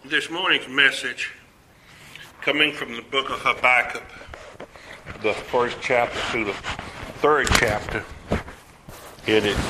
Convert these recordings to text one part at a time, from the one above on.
This morning's message, coming from the book of Habakkuk, the first chapter to the third chapter, it is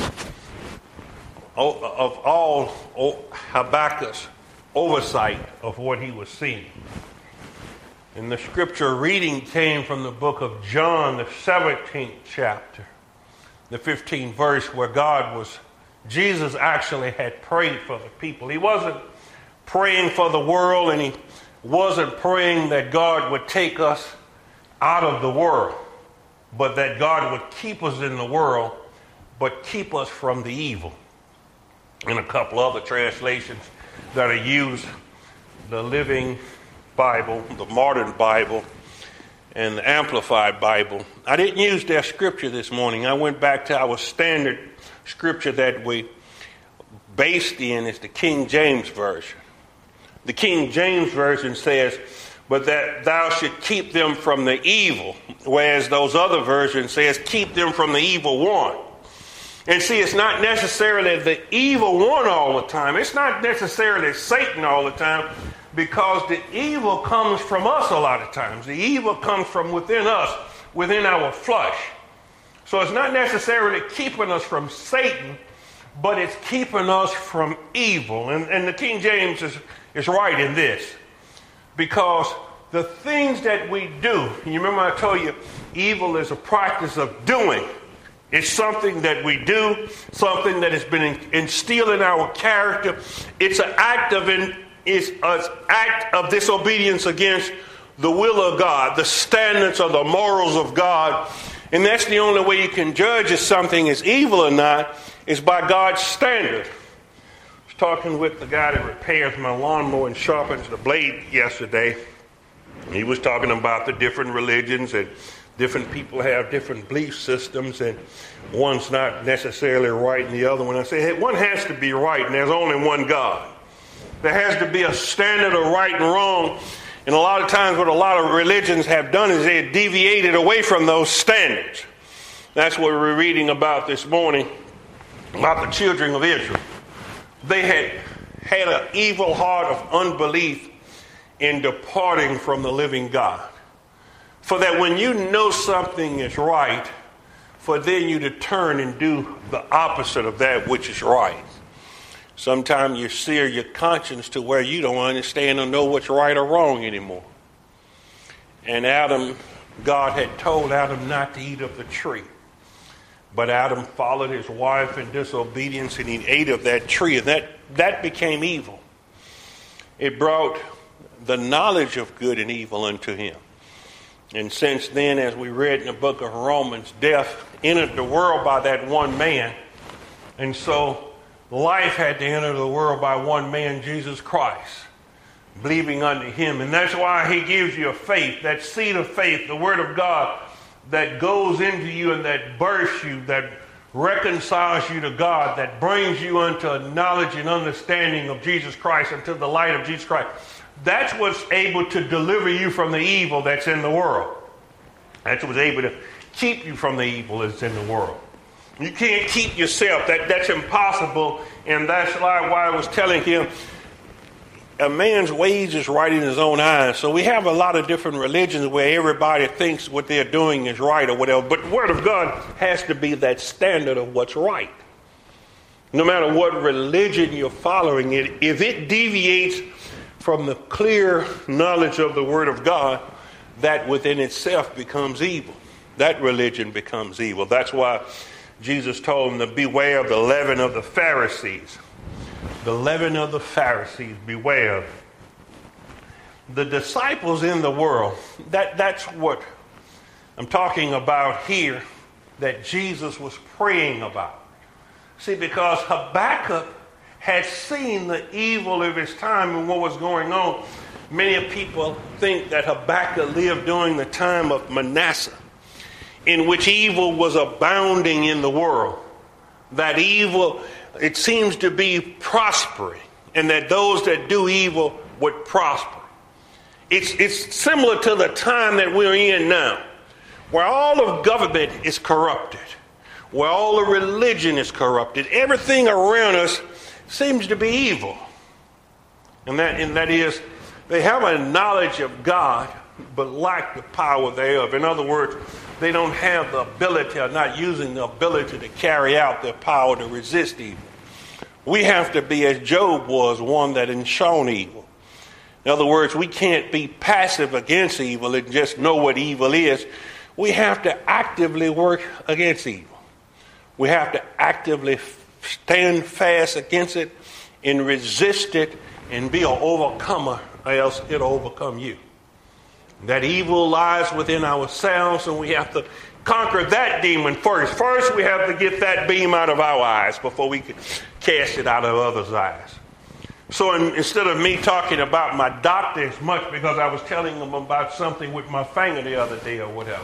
of all Habakkuk's oversight of what he was seeing. And the scripture reading came from the book of John, the 17th chapter, the 15th verse, where Jesus actually had prayed for the people. He wasn't praying for the world, and he wasn't praying that God would take us out of the world, but that God would keep us in the world, but keep us from the evil. In a couple other translations that are used, the Living Bible, the Modern Bible, and the Amplified Bible. I didn't use their scripture this morning. I went back to our standard scripture that we based in is the King James Version. The King James Version says, but that thou should keep them from the evil, whereas those other versions says, keep them from the evil one. And see, it's not necessarily the evil one all the time. It's not necessarily Satan all the time, because the evil comes from us a lot of times. The evil comes from within us, within our flesh. So it's not necessarily keeping us from Satan, but it's keeping us from evil. And the King James is right in this, because the things that we do, you remember I told you, evil is a practice of doing. It's something that we do, something that has been instilled in our character. It's an act of disobedience against the will of God, the standards or the morals of God. And that's the only way you can judge if something is evil or not, is by God's standard. I was talking with the guy that repairs my lawnmower and sharpens the blade yesterday. He was talking about the different religions, and different people have different belief systems, and one's not necessarily right and the other one. I say, hey, one has to be right, and there's only one God. There has to be a standard of right and wrong. And a lot of times what a lot of religions have done is they have deviated away from those standards. That's what we're reading about this morning, about the children of Israel. They had an evil heart of unbelief in departing from the living God. For that when you know something is right, for then you to turn and do the opposite of that which is right. Sometimes you sear your conscience to where you don't understand or know what's right or wrong anymore. And God had told Adam not to eat of the tree. But Adam followed his wife in disobedience, and he ate of that tree, and that became evil. It brought the knowledge of good and evil unto him. And since then, as we read in the book of Romans, death entered the world by that one man. And so life had to enter the world by one man, Jesus Christ, believing unto him. And that's why he gives you a faith, that seed of faith, the word of God, that goes into you and that births you, that reconciles you to God, that brings you unto a knowledge and understanding of Jesus Christ, unto the light of Jesus Christ. That's what's able to deliver you from the evil that's in the world. That's what's able to keep you from the evil that's in the world. You can't keep yourself. That's impossible. And that's why I was telling him, a man's ways is right in his own eyes. So we have a lot of different religions where everybody thinks what they're doing is right or whatever. But the Word of God has to be that standard of what's right. No matter what religion you're following, if it deviates from the clear knowledge of the Word of God, that within itself becomes evil. That religion becomes evil. That's why Jesus told them to beware of the leaven of the Pharisees. The leaven of the Pharisees, beware. The disciples in the world, that's what I'm talking about here, that Jesus was praying about. See, because Habakkuk had seen the evil of his time and what was going on. Many people think that Habakkuk lived during the time of Manasseh, in which evil was abounding in the world. That evil, it seems to be prospering, and that those that do evil would prosper. It's similar to the time that we're in now, where all of government is corrupted, where all the religion is corrupted. Everything around us seems to be evil. And that is, they have a knowledge of God, but lack the power thereof. In other words, they don't have the ability, or not using the ability to carry out their power to resist evil. We have to be, as Job was, one that enshone evil. In other words, we can't be passive against evil and just know what evil is. We have to actively work against evil. We have to actively stand fast against it and resist it and be an overcomer, or else it'll overcome you. That evil lies within ourselves, and we have to conquer that demon first. First, we have to get that beam out of our eyes before we can cast it out of others' eyes. So instead of me talking about my doctor as much, because I was telling him about something with my finger the other day or whatever,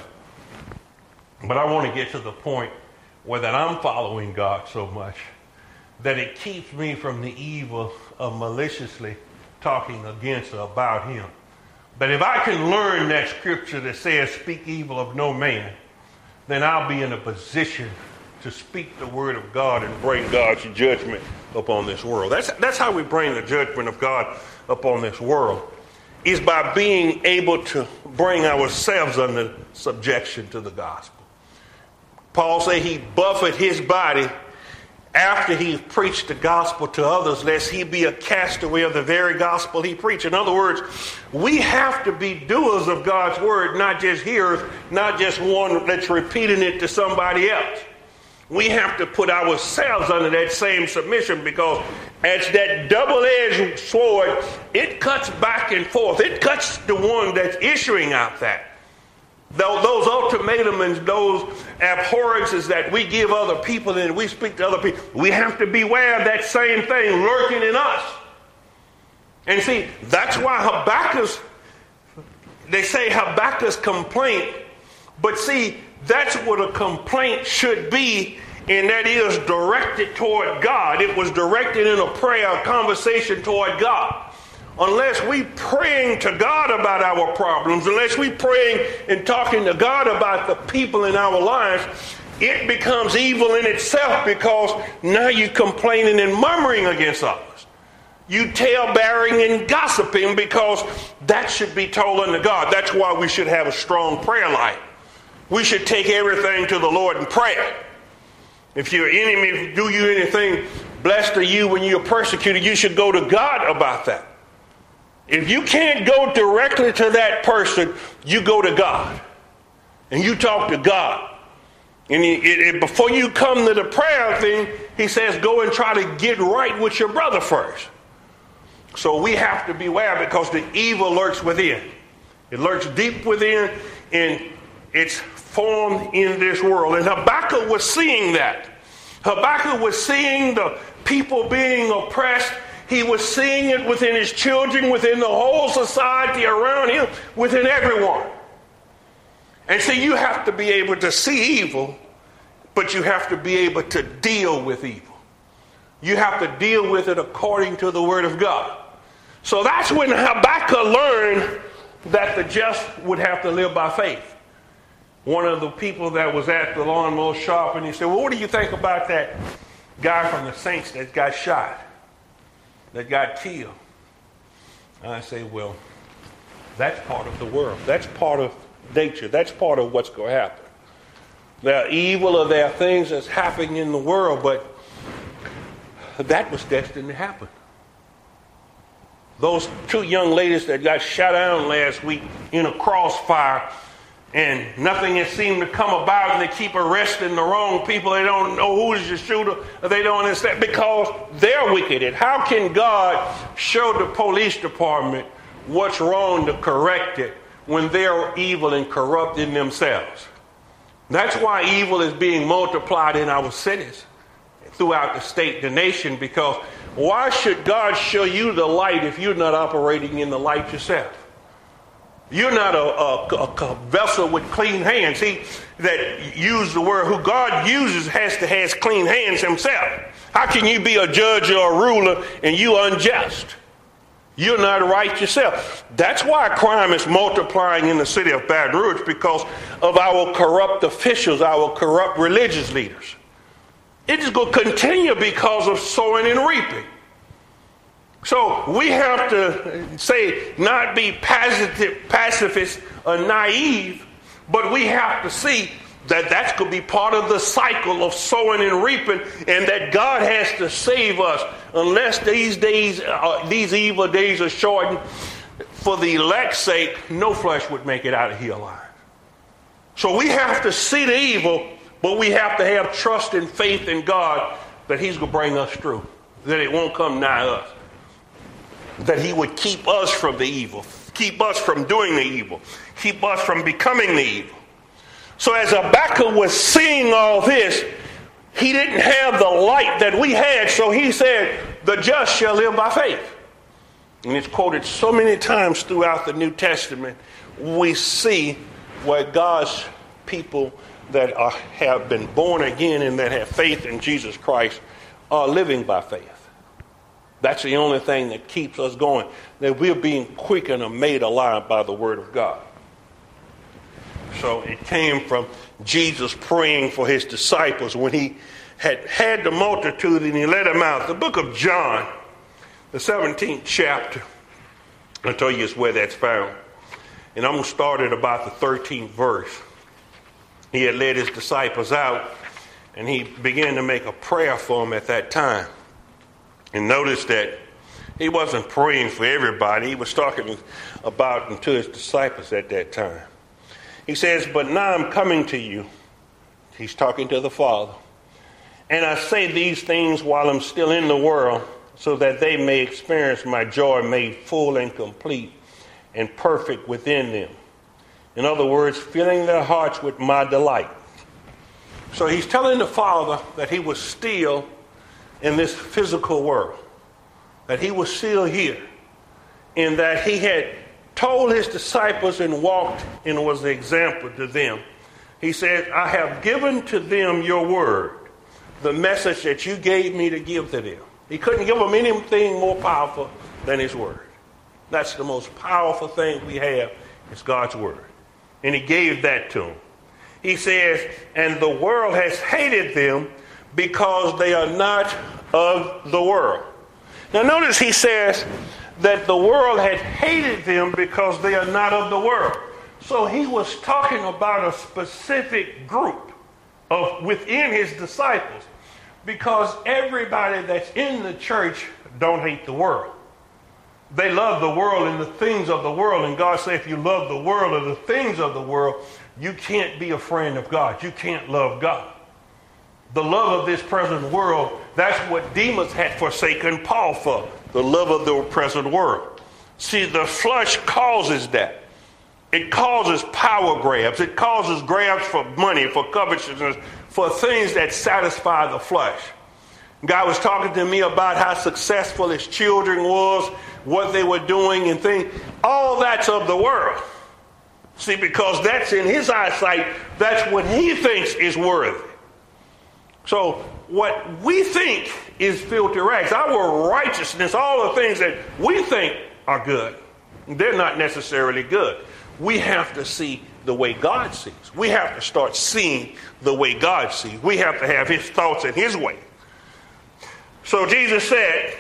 but I want to get to the point where that I'm following God so much that it keeps me from the evil of maliciously talking against or about him. But if I can learn that scripture that says, speak evil of no man, then I'll be in a position to speak the word of God and bring God's judgment upon this world. That's how we bring the judgment of God upon this world, is by being able to bring ourselves under subjection to the gospel. Paul said he buffeted his body after he preached the gospel to others, lest he be a castaway of the very gospel he preached. In other words, we have to be doers of God's word, not just hearers, not just one that's repeating it to somebody else. We have to put ourselves under that same submission, because as that double-edged sword, it cuts back and forth. It cuts the one that's issuing out that. Those ultimatums and those abhorrences that we give other people and we speak to other people, we have to beware of that same thing lurking in us. And see, that's why Habakkuk's, they say Habakkuk's complaint, but see, that's what a complaint should be, and that is directed toward God. It was directed in a prayer, a conversation toward God. Unless we praying to God about our problems, unless we praying and talking to God about the people in our lives, it becomes evil in itself, because now you're complaining and murmuring against others. You tale-bearing and gossiping, because that should be told unto God. That's why we should have a strong prayer life. We should take everything to the Lord in prayer. If your enemy do you anything, blessed are you when you're persecuted, you should go to God about that. If you can't go directly to that person, you go to God. And you talk to God. And before you come to the prayer thing, he says, go and try to get right with your brother first. So we have to beware, because the evil lurks within. It lurks deep within, and it's formed in this world. And Habakkuk was seeing that. Habakkuk was seeing the people being oppressed. He was seeing it within his children, within the whole society around him, within everyone. And so you have to be able to see evil, but you have to be able to deal with evil. You have to deal with it according to the word of God. So that's when Habakkuk learned that the just would have to live by faith. One of the people that was at the lawnmower shop, and he said, well, what do you think about that guy from the Saints that got shot, that got killed? And I say, well, that's part of the world. That's part of nature. That's part of what's going to happen. There are evil, or there are things that's happening in the world, but that was destined to happen. Those two young ladies that got shot down last week in a crossfire, and nothing has seemed to come about, and they keep arresting the wrong people. They don't know who's the shooter. They don't understand, because they're wicked. And how can God show the police department what's wrong to correct it when they're evil and corrupt in themselves? That's why evil is being multiplied in our cities, throughout the state, the nation, because why should God show you the light if you're not operating in the light yourself? You're not a vessel with clean hands. He that used the word, who God uses, has clean hands himself. How can you be a judge or a ruler and you unjust? You're not right yourself. That's why crime is multiplying in the city of Baton Rouge, because of our corrupt officials, our corrupt religious leaders. It is going to continue because of sowing and reaping. So we have to say, not be pacifist or naive, but we have to see that that's going to be part of the cycle of sowing and reaping, and that God has to save us. Unless these days, these evil days are shortened, for the elect's sake, no flesh would make it out of here alive. So we have to see the evil, but we have to have trust and faith in God that he's going to bring us through, that it won't come nigh us, that he would keep us from the evil, keep us from doing the evil, keep us from becoming the evil. So as Habakkuk was seeing all this, he didn't have the light that we had, so he said, the just shall live by faith. And it's quoted so many times throughout the New Testament. We see where God's people that have been born again and that have faith in Jesus Christ are living by faith. That's the only thing that keeps us going, that we're being quickened or made alive by the Word of God. So it came from Jesus praying for his disciples when he had the multitude and he let them out. The book of John, the 17th chapter, I'll tell you where that's found. And I'm going to start at about the 13th verse. He had led his disciples out and he began to make a prayer for them at that time. And notice that he wasn't praying for everybody. He was talking about to his disciples at that time. He says, but now I'm coming to you. He's talking to the Father. And I say these things while I'm still in the world, so that they may experience my joy made full and complete and perfect within them. In other words, filling their hearts with my delight. So he's telling the Father that he was still in this physical world, that he was still here, and that he had told his disciples and walked and was the example to them. He said, I have given to them your word, the message that you gave me to give to them. He couldn't give them anything more powerful than his word. That's the most powerful thing we have, is God's word. And he gave that to them. He says, and the world has hated them because they are not of the world. Now notice he says that the world had hated them because they are not of the world. So he was talking about a specific group within his disciples, because everybody that's in the church don't hate the world. They love the world and the things of the world. And God said, if you love the world or the things of the world, you can't be a friend of God. You can't love God. The love of this present world, that's what Demas had forsaken Paul for. The love of the present world. See, the flesh causes that. It causes power grabs. It causes grabs for money, for covetousness, for things that satisfy the flesh. God was talking to me about how successful his children was, what they were doing and things. All that's of the world. See, because that's in his eyesight, that's what he thinks is worthy. So what we think is filthy rags, our righteousness, all the things that we think are good, they're not necessarily good. We have to see the way God sees. We have to start seeing the way God sees. We have to have his thoughts and his way. So Jesus said,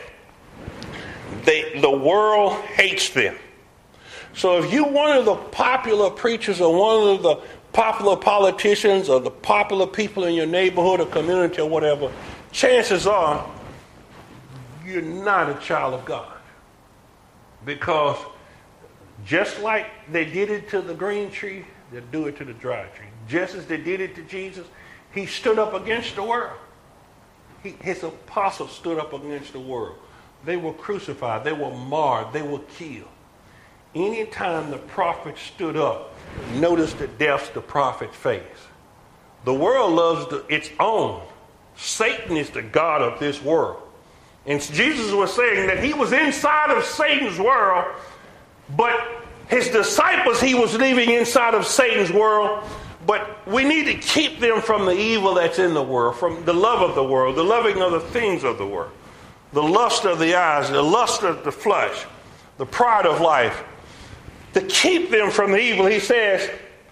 the world hates them. So if you're one of the popular preachers or one of the popular politicians or the popular people in your neighborhood or community or whatever, chances are you're not a child of God. Because just like they did it to the green tree, they'll do it to the dry tree. Just as they did it to Jesus, he stood up against the world. His apostles stood up against the world. They were crucified. They were marred. They were killed. Anytime the prophet stood up, notice the deaths the prophet faced. The world loves its own. Satan is the god of this world. And Jesus was saying that he was inside of Satan's world, but his disciples he was leaving inside of Satan's world. But we need to keep them from the evil that's in the world, from the love of the world, the loving of the things of the world, the lust of the eyes, the lust of the flesh, the pride of life. To keep them from the evil, he says,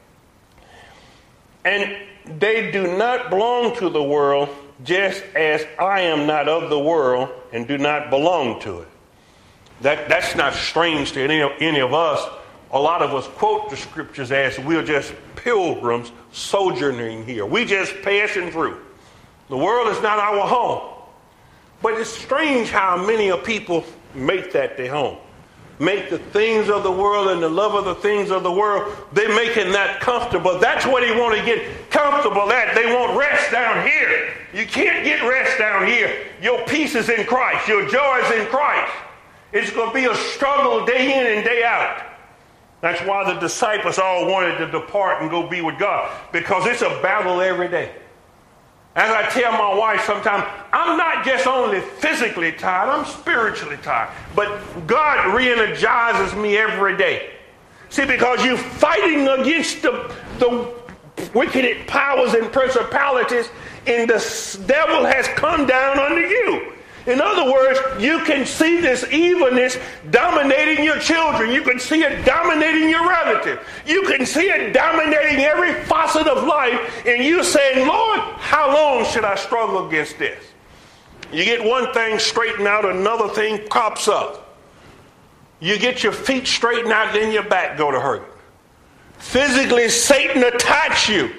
and they do not belong to the world, just as I am not of the world and do not belong to it. That's not strange to any of us. A lot of us quote the scriptures as we're just pilgrims sojourning here. We just passing through. The world is not our home. But it's strange how many of people make that their home. Make the things of the world and the love of the things of the world, they're making that comfortable. That's what they want to get comfortable at. They want rest down here. You can't get rest down here. Your peace is in Christ. Your joy is in Christ. It's going to be a struggle day in and day out. That's why the disciples all wanted to depart and go be with God, because it's a battle every day. As I tell my wife sometimes, I'm not just only physically tired, I'm spiritually tired. But God re-energizes me every day. See, because you're fighting against the wicked powers and principalities, and the devil has come down under you. In other words, you can see this evilness dominating your children. You can see it dominating your relative. You can see it dominating every facet of life. And you're saying, Lord, how long should I struggle against this? You get one thing straightened out, another thing crops up. You get your feet straightened out, then your back go to hurt. Physically, Satan attacks you.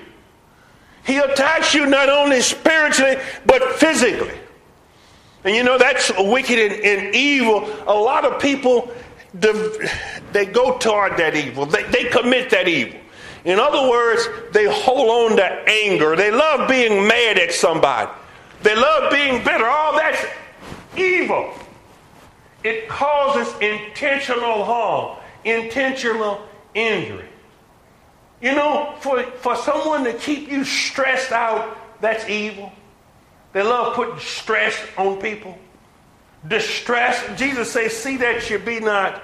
He attacks you not only spiritually, but physically. And you know, that's wicked and evil. A lot of people, they go toward that evil. They commit that evil. In other words, they hold on to anger. They love being mad at somebody. They love being bitter. All that's evil. It causes intentional harm, intentional injury. You know, for someone to keep you stressed out, that's evil. They love putting stress on people. Distress. Jesus says, see that you be not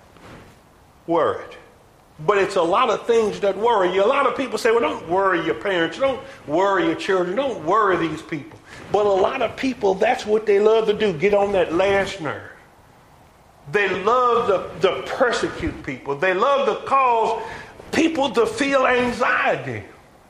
worried. But it's a lot of things that worry you. A lot of people say, well, don't worry your parents. Don't worry your children. Don't worry these people. But a lot of people, that's what they love to do, get on that last nerve. They love to persecute people. They love to cause people to feel anxiety.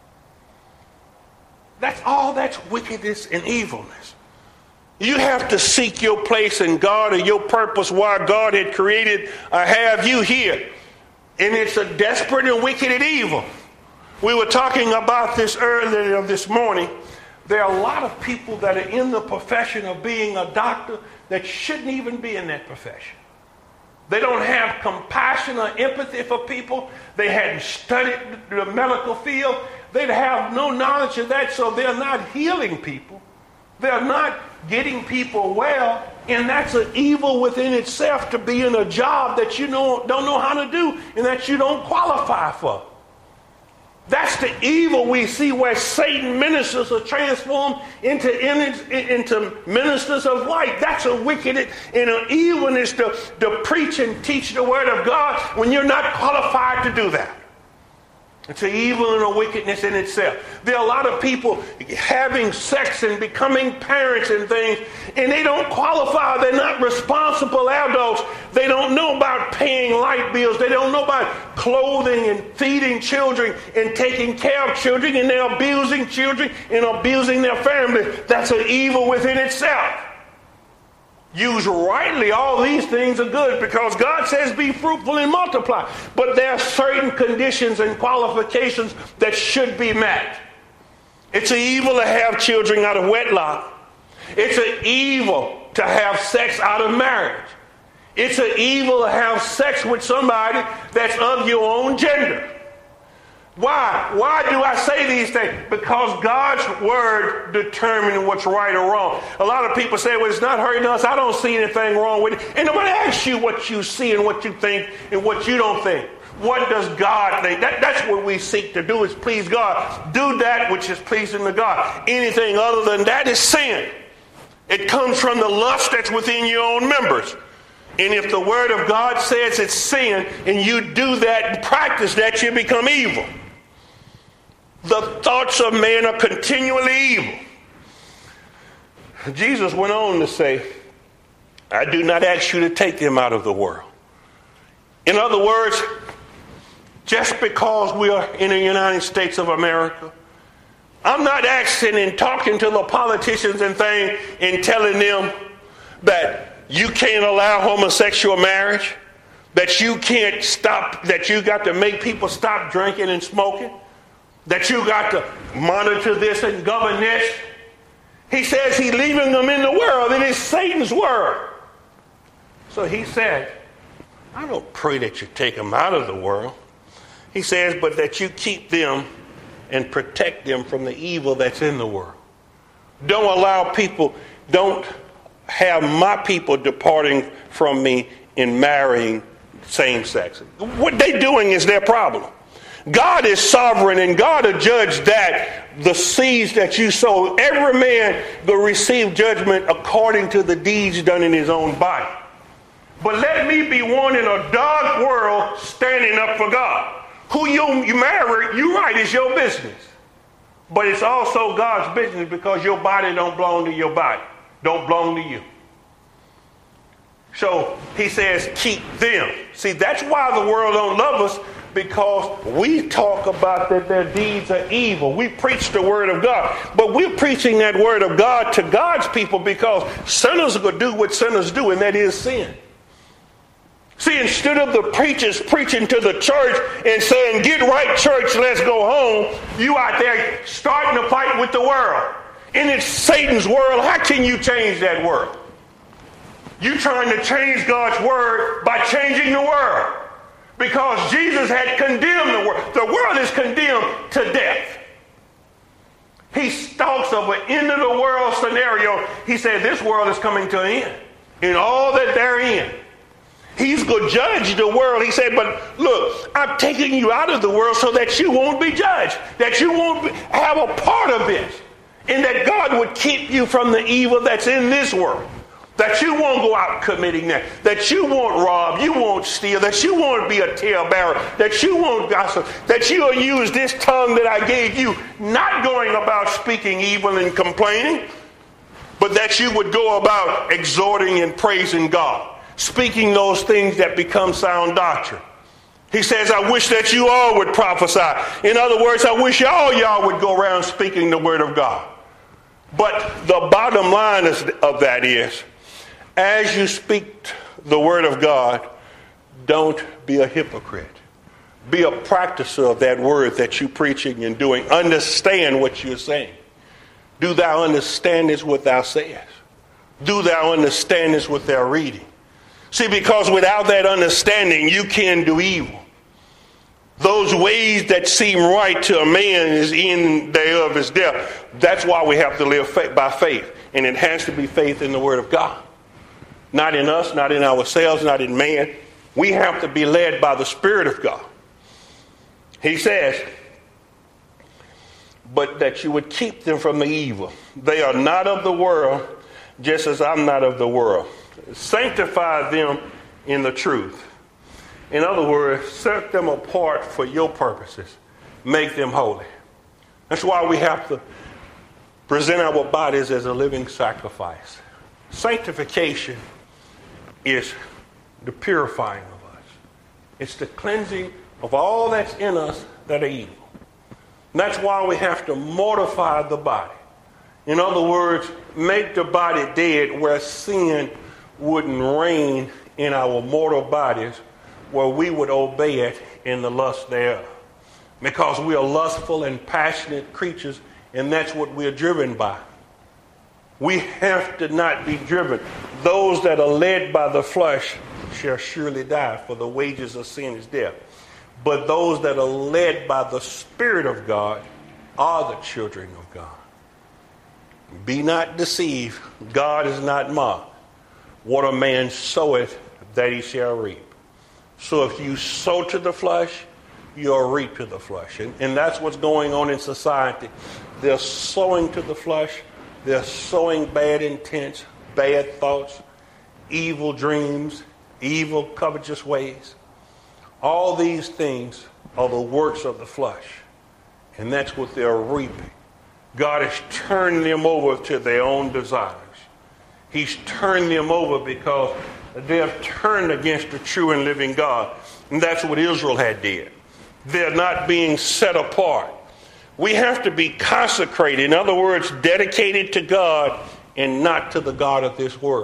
That's wickedness and evilness. You have to seek your place in God or your purpose why God had created or have you here. And it's a desperate and wicked and evil. We were talking about this earlier this morning. There are a lot of people that are in the profession of being a doctor that shouldn't even be in that profession. They don't have compassion or empathy for people. They hadn't studied the medical field. They have no knowledge of that, so they're not healing people. They're not getting people well, and that's an evil within itself to be in a job that you don't know how to do and that you don't qualify for. That's the evil we see where Satan ministers are transformed into ministers of light. That's a wicked and an evilness to preach and teach the word of God when you're not qualified to do that. It's an evil and a wickedness in itself. There are a lot of people having sex and becoming parents and things, and they don't qualify. They're not responsible adults. They don't know about paying light bills. They don't know about clothing and feeding children and taking care of children, and they're abusing children and abusing their family. That's an evil within itself. Used rightly, all these things are good because God says be fruitful and multiply. But there are certain conditions and qualifications that should be met. It's an evil to have children out of wedlock. It's an evil to have sex out of marriage. It's an evil to have sex with somebody that's of your own gender. Why? Why do I say these things? Because God's word determines what's right or wrong. A lot of people say, well, it's not hurting us. I don't see anything wrong with it. And nobody asks you what you see and what you think and what you don't think. What does God think? That's what we seek to do, is please God. Do that which is pleasing to God. Anything other than that is sin. It comes from the lust that's within your own members. And if the word of God says it's sin and you do that and practice that, you become evil. The thoughts of man are continually evil. Jesus went on to say, I do not ask you to take them out of the world. In other words, just because we are in the United States of America, I'm not asking and talking to the politicians and things and telling them that you can't allow homosexual marriage, that you can't stop, that you got to make people stop drinking and smoking, that you got to monitor this and govern this. He says he's leaving them in the world. It is Satan's world. So he said, I don't pray that you take them out of the world. He says, but that you keep them and protect them from the evil that's in the world. Don't allow people, don't have my people departing from me in marrying same sex. What they're doing is their problem. God is sovereign, and God will judge that, the seeds that you sow. Every man will receive judgment according to the deeds done in his own body. But let me be one in a dark world standing up for God. Who you marry, you right, it's your business. But it's also God's business, because your body don't belong to your body. Don't belong to you. So he says, keep them. See, that's why the world don't love us, because we talk about that their deeds are evil. We preach the word of God. But we're preaching that word of God to God's people, because sinners are going to do what sinners do, and that is sin. See, instead of the preachers preaching to the church and saying, get right, church, let's go home, you out there starting to fight with the world. And it's Satan's world. How can you change that world? You're trying to change God's word by changing the world. Because Jesus had condemned the world. The world is condemned to death. He talks of an end of the world scenario. He said this world is coming to an end. In all that they're in. He's going to judge the world. He said, but look, I'm taking you out of the world so that you won't be judged. That you won't have a part of this. And that God would keep you from the evil that's in this world. That you won't go out committing that. That you won't rob. You won't steal. That you won't be a talebearer. That you won't gossip. That you'll use this tongue that I gave you, not going about speaking evil and complaining, but that you would go about exhorting and praising God. Speaking those things that become sound doctrine. He says, I wish that you all would prophesy. In other words, I wish all y'all would go around speaking the word of God. But the bottom line of that is, as you speak the word of God, don't be a hypocrite. Be a practicer of that word that you're preaching and doing. Understand what you're saying. Do thou understand this what thou sayest? Do thou understand this what thou reading? See, because without that understanding, you can do evil. Those ways that seem right to a man is in thereof is death. That's why we have to live by faith. And it has to be faith in the word of God. Not in us, not in ourselves, not in man. We have to be led by the Spirit of God. He says, but that you would keep them from the evil. They are not of the world, just as I'm not of the world. Sanctify them in the truth. In other words, set them apart for your purposes. Make them holy. That's why we have to present our bodies as a living sacrifice. Sanctification is the purifying of us. It's the cleansing of all that's in us that are evil. And that's why we have to mortify the body. In other words, make the body dead where sin wouldn't reign in our mortal bodies, where we would obey it in the lust thereof. Because we are lustful and passionate creatures, and that's what we're driven by. We have to not be driven. Those that are led by the flesh shall surely die, for the wages of sin is death. But those that are led by the Spirit of God are the children of God. Be not deceived. God is not mocked. What a man soweth, that he shall reap. So if you sow to the flesh, you'll reap to the flesh. And that's what's going on in society. They're sowing to the flesh. They're sowing bad intents, bad thoughts, evil dreams, evil covetous ways. All these things are the works of the flesh. And that's what they're reaping. God has turned them over to their own desires. He's turned them over because they have turned against the true and living God. And that's what Israel had did. They're not being set apart. We have to be consecrated. In other words, dedicated to God and not to the God of this world.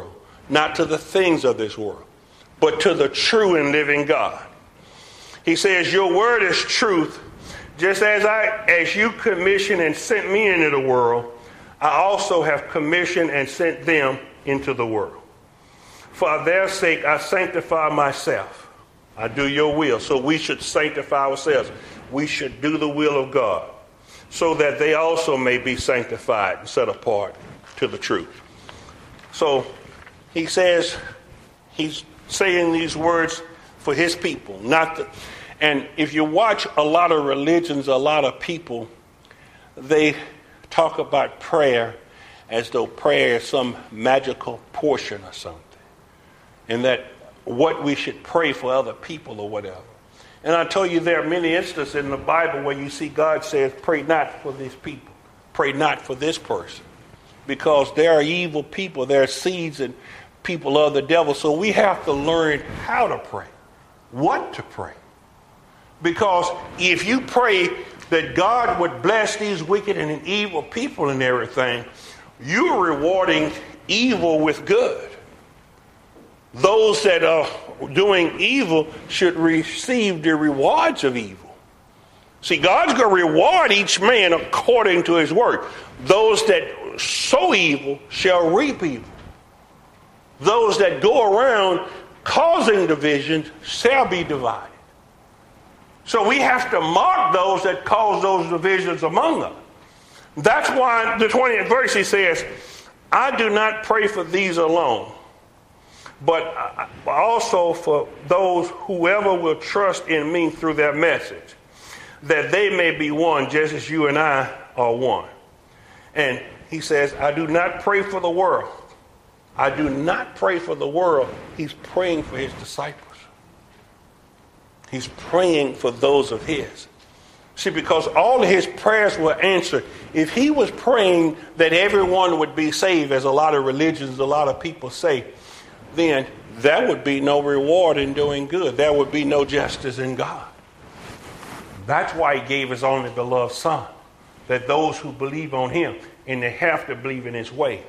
not to the things of this world, but to the true and living God. He says, your word is truth. Just as you commissioned and sent me into the world, I also have commissioned and sent them into the world. For their sake, I sanctify myself. I do your will. So we should sanctify ourselves. We should do the will of God, so that they also may be sanctified and set apart to the truth. So he says, he's saying these words for his people, and if you watch a lot of religions, a lot of people, they talk about prayer as though prayer is some magical portion or something, and that what we should pray for other people or whatever. And I tell you, there are many instances in the Bible where you see God says, pray not for these people, pray not for this person, because there are evil people, there are seeds and people of the devil. So we have to learn how to pray, what to pray. Because if you pray that God would bless these wicked and evil people and everything, you're rewarding evil with good. Those that are doing evil should receive the rewards of evil. See, God's going to reward each man according to his work. Those that sow evil shall reap evil. Those that go around causing divisions shall be divided. So we have to mark those that cause those divisions among us. That's why the 20th verse he says, I do not pray for these alone, but also for those whoever will trust in me through their message, that they may be one just as you and I are one. And he says, I do not pray for the world. I do not pray for the world. He's praying for his disciples. He's praying for those of his. See, because all of his prayers were answered. If he was praying that everyone would be saved, as a lot of religions, a lot of people say, then there would be no reward in doing good. There would be no justice in God. That's why he gave his only beloved Son, that those who believe on him, and they have to believe in his way.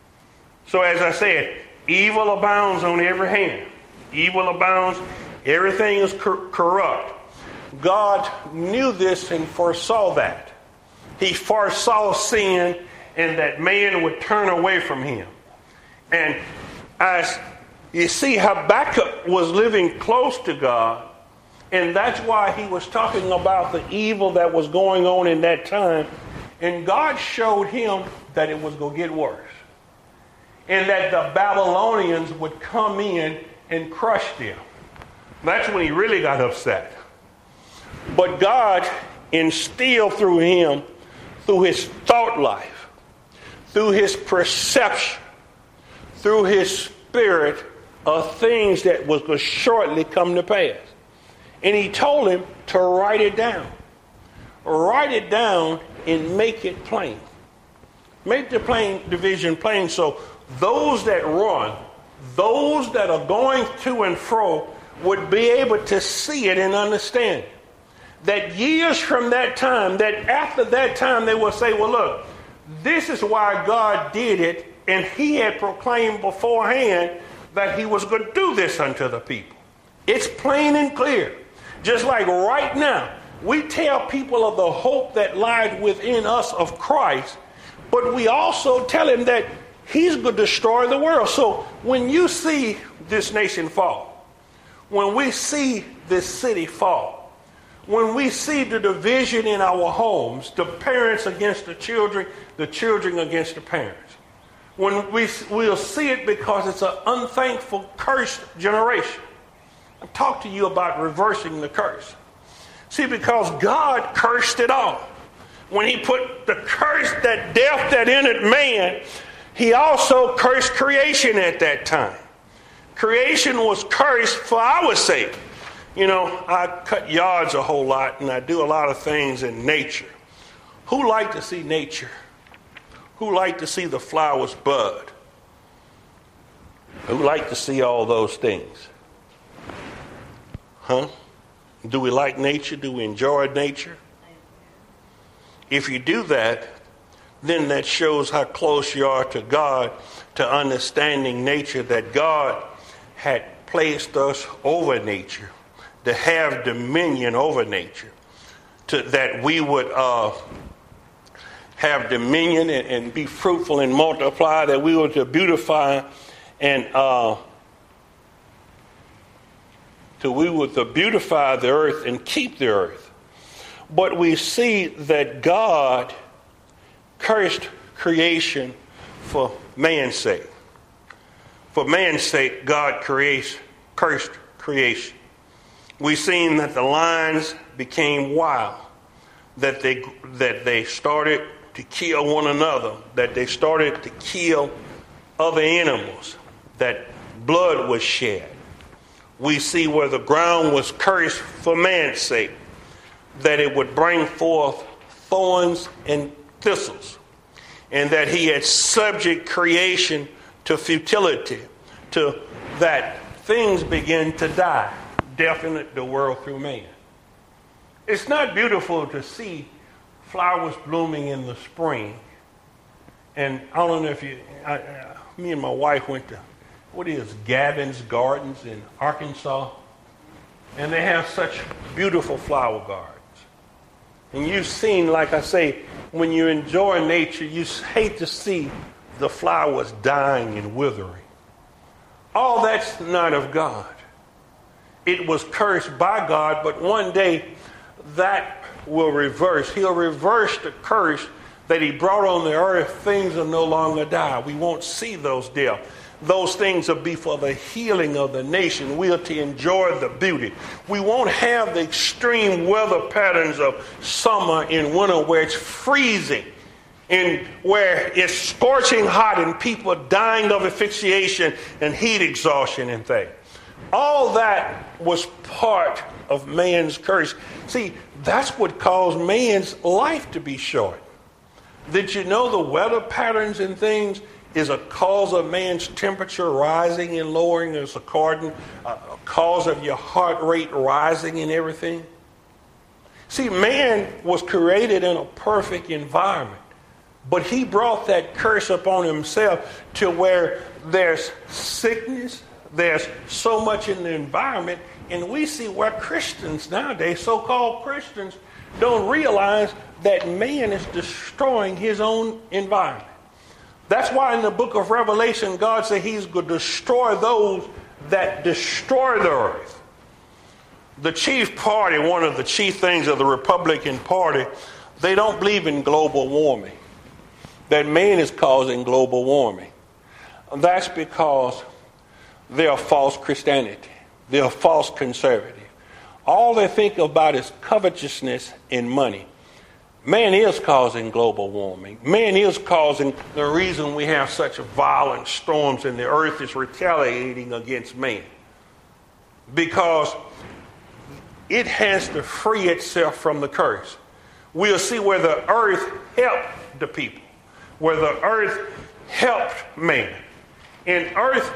So as I said, evil abounds on every hand. Evil abounds. Everything is corrupt. God knew this and foresaw that. He foresaw sin and that man would turn away from him. And as you see, Habakkuk was living close to God, and that's why he was talking about the evil that was going on in that time. And God showed him that it was going to get worse, and that the Babylonians would come in and crush them. That's when he really got upset. But God instilled through him, through his thought life, through his perception, through his spirit, of things that was going to shortly come to pass. And he told him to write it down. Write it down and make it plain. Make the division plain, so those that run, those that are going to and fro, would be able to see it and understand it. That years from that time, that after that time, they will say, well, look, this is why God did it, and he had proclaimed beforehand that he was going to do this unto the people. It's plain and clear. Just like right now, we tell people of the hope that lies within us of Christ, but we also tell him that he's going to destroy the world. So when you see this nation fall, when we see this city fall, when we see the division in our homes, the parents against the children against the parents, when we'll see it because it's an unthankful, cursed generation. I'll talk to you about reversing the curse. See, because God cursed it all. When he put the curse, that death that entered man, he also cursed creation at that time. Creation was cursed for our sake. You know, I cut yards a whole lot, and I do a lot of things in nature. Who like to see nature? Who like to see the flowers bud? Who like to see all those things? Huh? Do we like nature? Do we enjoy nature? If you do that, then that shows how close you are to God, to understanding nature, that God had placed us over nature, to have dominion over nature, that we would have dominion and be fruitful and multiply, that we were to beautify and we were to beautify the earth and keep the earth. But we see that God cursed creation for man's sake. For man's sake, God cursed creation. We've seen that the lions became wild, that they started to kill one another, that they started to kill other animals, that blood was shed. We see where the ground was cursed for man's sake, that it would bring forth thorns and thistles, and that he had subject creation to futility, to that things begin to die, death in the world through man. It's not beautiful to see flowers blooming in the spring. And I don't know if me and my wife went to, Gavin's Gardens in Arkansas. And they have such beautiful flower gardens. And you've seen, like I say, when you enjoy nature, you hate to see the flowers dying and withering. All that's not of God. It was cursed by God, but one day that will reverse. He'll reverse the curse that he brought on the earth. Things will no longer die. We won't see those deaths. Those things will be for the healing of the nation. We're to enjoy the beauty. We won't have the extreme weather patterns of summer and winter where it's freezing and where it's scorching hot and people dying of asphyxiation and heat exhaustion and things. All that was part of man's curse. See, that's what caused man's life to be short. Did you know the weather patterns and things is a cause of man's temperature rising and lowering? It's a cause of your heart rate rising and everything. See, man was created in a perfect environment, but he brought that curse upon himself to where there's sickness, there's so much in the environment, and we see where Christians nowadays, so-called Christians, don't realize that man is destroying his own environment. That's why in the book of Revelation, God said he's going to destroy those that destroy the earth. The chief party, one of the chief things of the Republican Party, they don't believe in global warming, that man is causing global warming. That's because they are false Christianity. They are false conservative. All they think about is covetousness and money. Man is causing global warming. Man is causing the reason we have such violent storms and the earth is retaliating against man. Because it has to free itself from the curse. We'll see where the earth helped the people, where the earth helped man. And earth,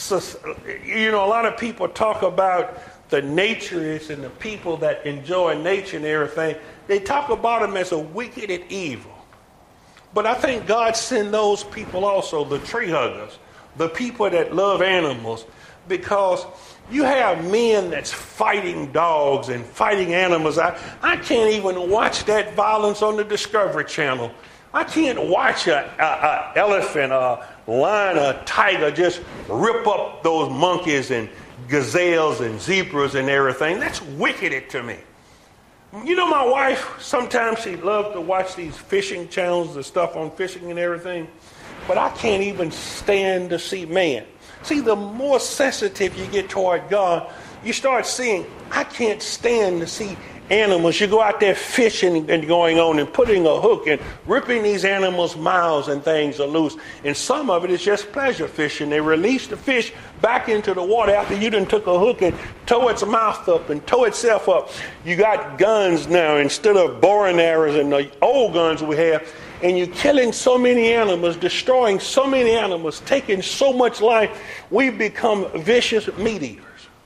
a lot of people talk about the naturists and the people that enjoy nature and everything. They talk about them as a wicked and evil. But I think God sent those people also, the tree huggers, the people that love animals, because you have men that's fighting dogs and fighting animals. I can't even watch that violence on the Discovery Channel. I can't watch an elephant, a lion, a tiger just rip up those monkeys and gazelles and zebras and everything. That's wicked to me. You know, my wife, sometimes she loves to watch these fishing channels, the stuff on fishing and everything, but I can't even stand to see man. See, the more sensitive you get toward God, you start seeing, I can't stand to see animals. You go out there fishing and going on and putting a hook and ripping these animals' mouths and things are loose. And some of it is just pleasure fishing. They release the fish back into the water after you done took a hook and tow its mouth up and tow itself up. You got guns now instead of boring arrows and the old guns we have. And you're killing so many animals, destroying so many animals, taking so much life. We've become vicious meat eaters.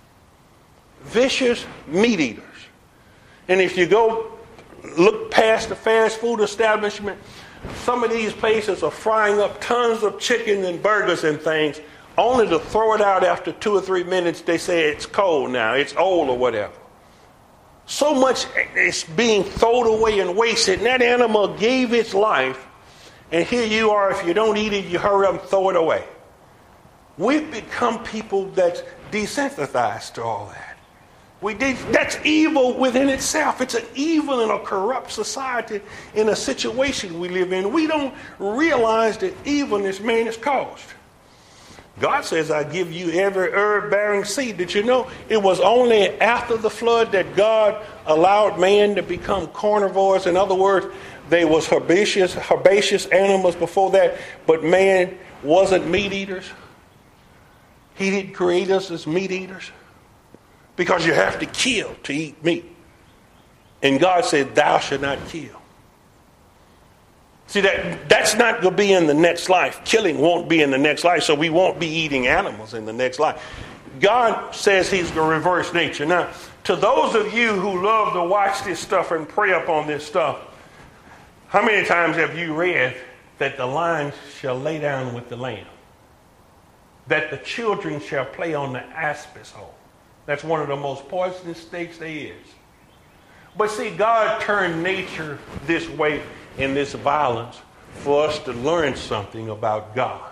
Vicious meat eaters. And if you go look past the fast food establishment, Some of these places are frying up tons of chicken and burgers and things, only to throw it out after 2 or 3 minutes. They say it's cold now, it's old or whatever. So much is being thrown away and wasted. And that animal gave its life. And here you are, if you don't eat it, you hurry up and throw it away. We've become people that's desensitized to all that. That's evil within itself. It's an evil in a corrupt society, in a situation we live in. We don't realize the evilness man has caused. God says, I give you every herb-bearing seed. Did you know it was only after the flood that God allowed man to become carnivores? In other words, there was herbaceous animals before that, but man wasn't meat eaters. He didn't create us as meat eaters because you have to kill to eat meat. And God said, thou shalt not kill. See, that's not going to be in the next life. Killing won't be in the next life, so we won't be eating animals in the next life. God says he's going to reverse nature. Now, to those of you who love to watch this stuff and pray up on this stuff, how many times have you read that the lion shall lay down with the lamb? That the children shall play on the aspis hole. That's one of the most poisonous snakes there is. But see, God turned nature this way in this violence for us to learn something about God.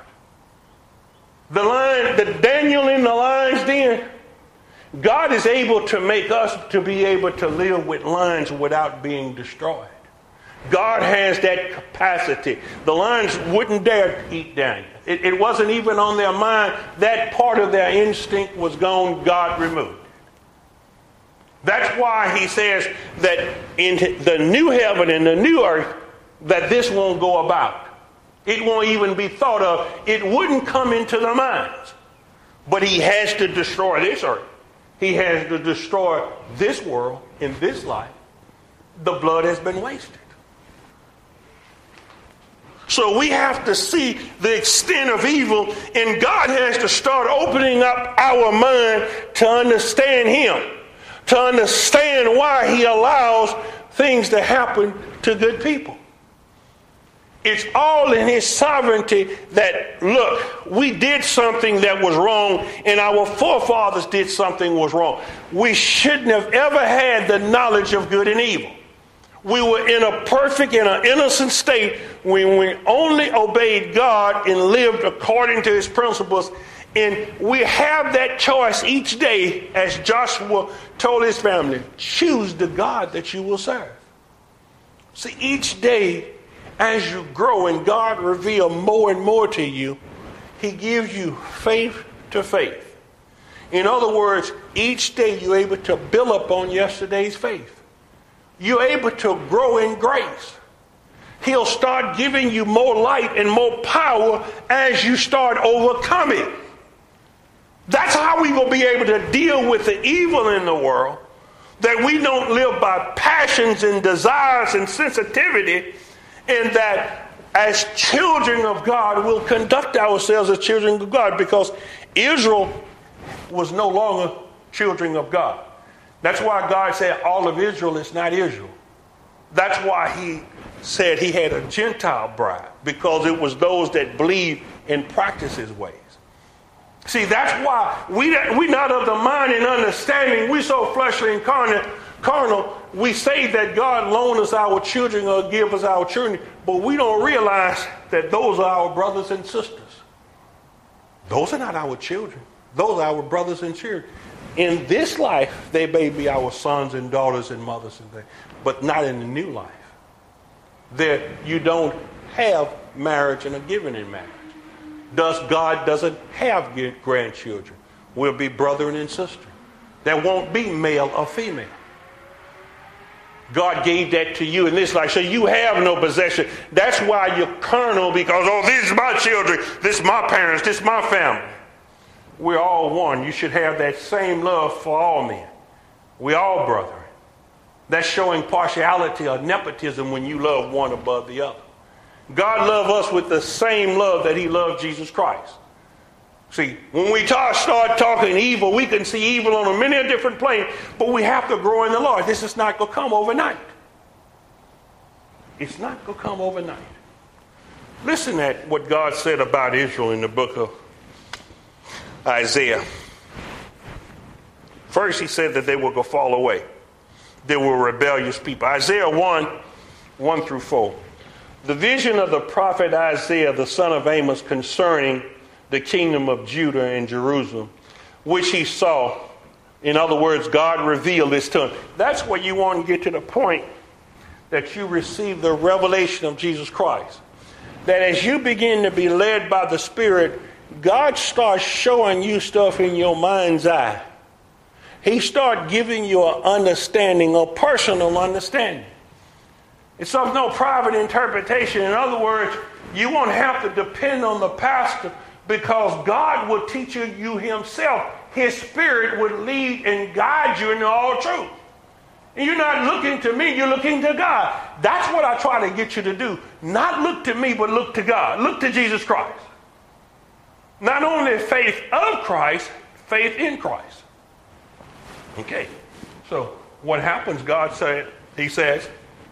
The Daniel in the lion's den, God is able to make us to be able to live with lions without being destroyed. God has that capacity. The lions wouldn't dare eat Daniel. It wasn't even on their mind. That part of their instinct was gone. God removed it. That's why he says that in the new heaven and the new earth, that this won't go about. It won't even be thought of. It wouldn't come into the minds. But he has to destroy this earth. He has to destroy this world in this life. The blood has been wasted. So we have to see the extent of evil, and God has to start opening up our mind to understand him, to understand why he allows things to happen to good people. It's all in his sovereignty that, look, we did something that was wrong, and our forefathers did something was wrong. We shouldn't have ever had the knowledge of good and evil. We were in a perfect and an innocent state when we only obeyed God and lived according to his principles. And we have that choice each day, as Joshua told his family, choose the God that you will serve. See, each day as you grow and God reveals more and more to you, he gives you faith to faith. In other words, each day you're able to build upon yesterday's faith. You're able to grow in grace. He'll start giving you more light and more power as you start overcoming. That's how we will be able to deal with the evil in the world, that we don't live by passions and desires and sensitivity, and that as children of God we'll conduct ourselves as children of God, because Israel was no longer children of God. That's why God said all of Israel is not Israel. That's why he said he had a Gentile bride, because it was those that believe and practice his ways. See, that's why we're not of the mind and understanding. We're so fleshly and carnal. We say that God loan us our children or give us our children, but we don't realize that those are our brothers and sisters. Those are not our children. Those are our brothers and children. In this life, they may be our sons and daughters and mothers and things, but not in the new life. There, you don't have marriage and a giving in marriage. God doesn't have grandchildren. We'll be brother and sister. There won't be male or female. God gave that to you in this life, so you have no possession. That's why you're carnal, because, oh, this is my children, this is my parents, this is my family. We're all one. You should have that same love for all men. We're all brethren. That's showing partiality or nepotism when you love one above the other. God loved us with the same love that he loved Jesus Christ. See, when we start talking evil, we can see evil on a many different planes, but we have to grow in the Lord. This is not going to come overnight. It's not going to come overnight. Listen at what God said about Israel in the book of Isaiah. First, he said that they will go fall away. They were rebellious people. Isaiah 1 through 4. The vision of the prophet Isaiah, the son of Amos, concerning the kingdom of Judah and Jerusalem, which he saw. In other words, God revealed this to him. That's where you want to get to the point that you receive the revelation of Jesus Christ. That as you begin to be led by the Spirit, God starts showing you stuff in your mind's eye. He starts giving you an understanding, a personal understanding. It's of no private interpretation. In other words, you won't have to depend on the pastor, because God will teach you himself. His Spirit would lead and guide you into all truth. And you're not looking to me, you're looking to God. That's what I try to get you to do. Not look to me, but look to God. Look to Jesus Christ. Not only faith of Christ, faith in Christ. Okay, so what happens, God said, he says,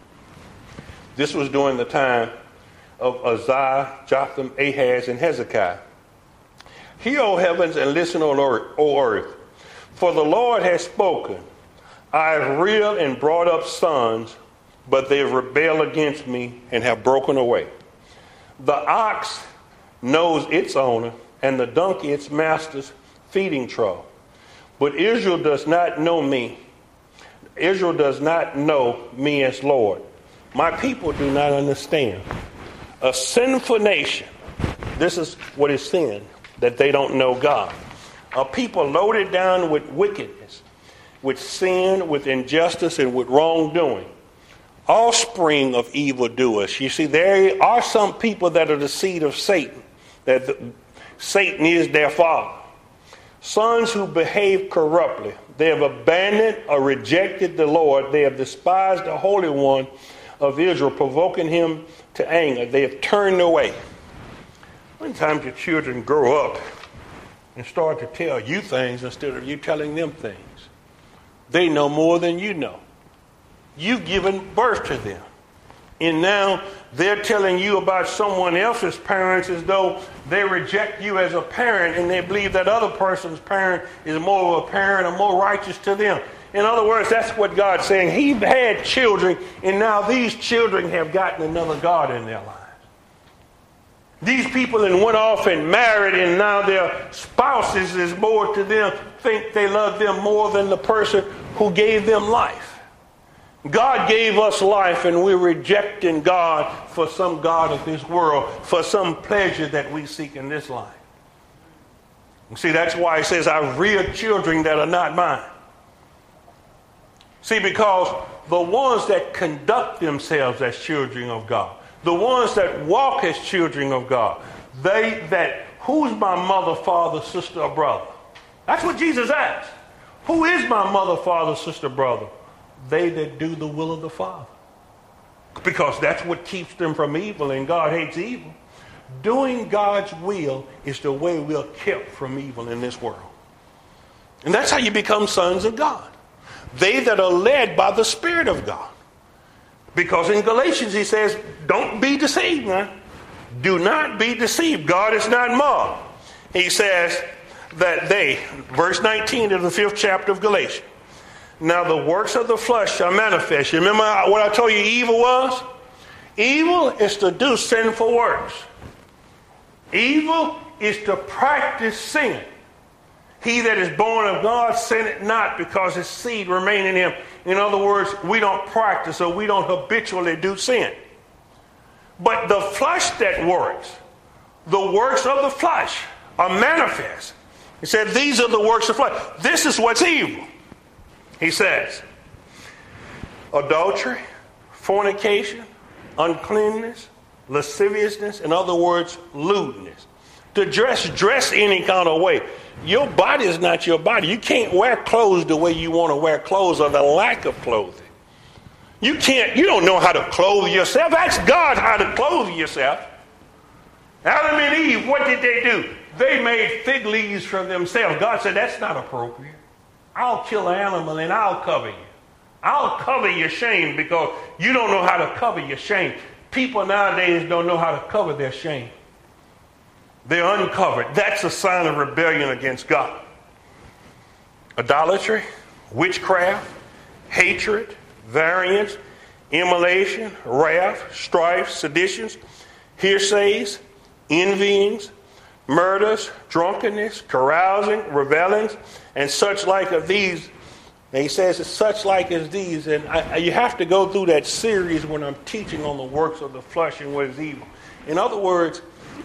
this was during the time of Uzziah, Jotham, Ahaz, and Hezekiah. Hear, O heavens, and listen, O earth. For the Lord has spoken. I have reared and brought up sons, but they have rebelled against me and have broken away. The ox knows its owner, and the donkey its master's feeding trough. But Israel does not know me. Israel does not know me as Lord. My people do not understand. A sinful nation. This is what is sin, that they don't know God. A people loaded down with wickedness, with sin, with injustice, and with wrongdoing. Offspring of evildoers. You see, there are some people that are the seed of Satan, that Satan is their father. Sons who behave corruptly. They have abandoned or rejected the Lord. They have despised the Holy One of Israel, provoking him to anger. They have turned away. Many times your children grow up and start to tell you things instead of you telling them things. They know more than you know. You've given birth to them. And now they're telling you about someone else's parents as though they reject you as a parent, and they believe that other person's parent is more of a parent or more righteous to them. In other words, that's what God's saying. He had children, and now these children have gotten another God in their lives. These people then went off and married, and now their spouses is more to them, think they love them more than the person who gave them life. God gave us life, and we're rejecting God for some God of this world, for some pleasure that we seek in this life. You see, that's why he says, I've reared children that are not mine. See, because the ones that conduct themselves as children of God, the ones that walk as children of God, who's my mother, father, sister, or brother? That's what Jesus asked. Who is my mother, father, sister, brother? They that do the will of the Father. Because that's what keeps them from evil, and God hates evil. Doing God's will is the way we're kept from evil in this world. And that's how you become sons of God. They that are led by the Spirit of God. Because in Galatians he says, don't be deceived, man. Do not be deceived. God is not mocked. He says that they, verse 19 of the 5th chapter of Galatians, now the works of the flesh are manifest. You remember what I told you evil was? Evil is to do sinful works. Evil is to practice sin. He that is born of God sinneth not, because his seed remain in him. In other words, we don't practice, or we don't habitually do sin. But the flesh that works, the works of the flesh are manifest. He said, these are the works of flesh. This is what's evil. He says, adultery, fornication, uncleanness, lasciviousness, in other words, lewdness. To dress any kind of way. Your body is not your body. You can't wear clothes the way you want to wear clothes, or the lack of clothing. You don't know how to clothe yourself. Ask God how to clothe yourself. Adam and Eve, what did they do? They made fig leaves for themselves. God said, that's not appropriate. I'll kill an animal and I'll cover you. I'll cover your shame, because you don't know how to cover your shame. People nowadays don't know how to cover their shame. They're uncovered. That's a sign of rebellion against God. Idolatry, witchcraft, hatred, variance, immolation, wrath, strife, seditions, hearsays, envyings, murders, drunkenness, carousing, revellings, and such like of these. And he says it's such like as these. And you have to go through that series when I'm teaching on the works of the flesh and what is evil. In other words,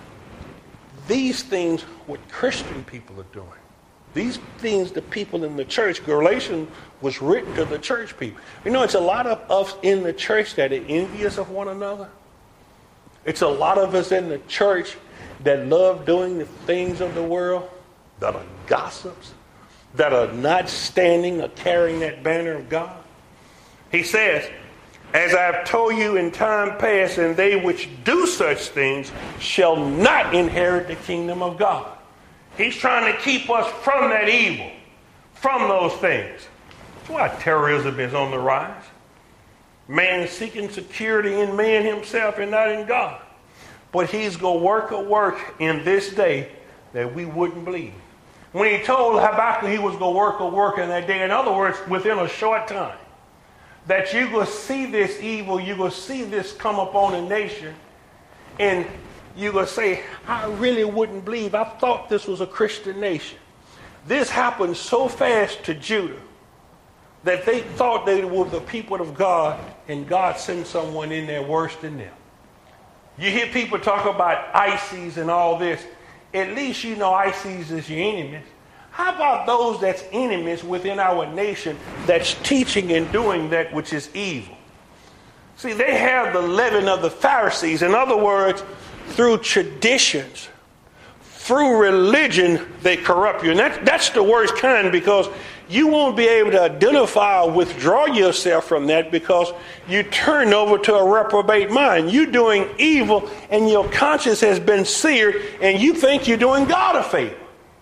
these things what Christian people are doing. These things the people in the church, Galatians was written to the church people. You know, it's a lot of us in the church that are envious of one another. It's a lot of us in the church that love doing the things of the world, that are gossips, that are not standing or carrying that banner of God. He says, as I have told you in time past, and they which do such things shall not inherit the kingdom of God. He's trying to keep us from that evil, from those things. That's why terrorism is on the rise. Man seeking security in man himself and not in God. But he's going to work a work in this day that we wouldn't believe. When he told Habakkuk he was going to work a work in that day, in other words, within a short time, that you're going to see this evil, you're going to see this come upon a nation, and you're going to say, I really wouldn't believe. I thought this was a Christian nation. This happened so fast to Judah that they thought they were the people of God, and God sent someone in there worse than them. You hear people talk about ISIS and all this. At least you know ISIS is your enemies. How about those that's enemies within our nation that's teaching and doing that which is evil? See, they have the leaven of the Pharisees. In other words, through traditions, through religion, they corrupt you. And that's the worst kind, because you won't be able to identify or withdraw yourself from that because you turn over to a reprobate mind. You're doing evil and your conscience has been seared and you think you're doing God a favor.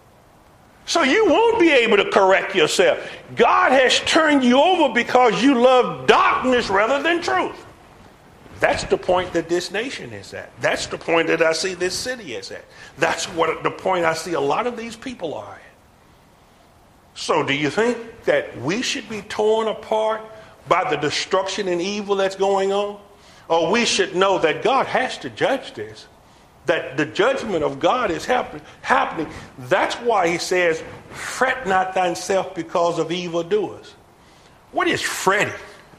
So you won't be able to correct yourself. God has turned you over because you love darkness rather than truth. That's the point that this nation is at. That's the point that I see this city is at. That's what the point I see a lot of these people are at. So do you think that we should be torn apart by the destruction and evil that's going on? Or we should know that God has to judge this, that the judgment of God is happening. That's why he says, fret not thyself because of evildoers. What is fretting?